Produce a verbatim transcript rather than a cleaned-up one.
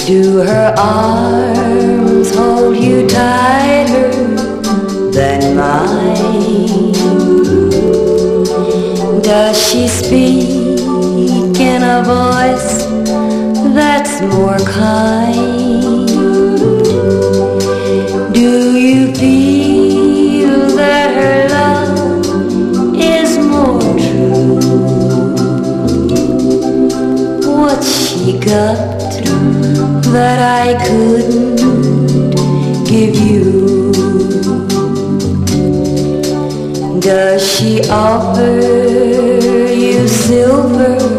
Do her arms hold you tighter than mine? Does she speak in a voice that's more kind? Do you feel that her love is more true? What's she got that I couldn't give you? Does she offer you silver